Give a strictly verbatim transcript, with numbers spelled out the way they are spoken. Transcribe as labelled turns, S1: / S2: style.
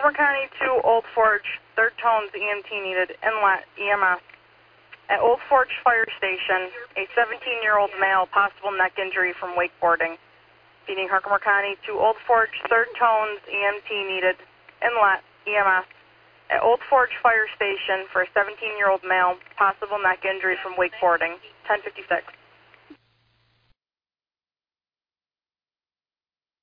S1: Herkimer County to Old Forge, third tones E M T needed, inlet E M S. At Old Forge Fire Station, a seventeen-year-old male, possible neck injury from wakeboarding. Feeding Herkimer County to Old Forge, third tones E M T needed, inlet E M S. At Old Forge Fire Station for a seventeen-year-old male, possible neck injury from wakeboarding, ten fifty-six.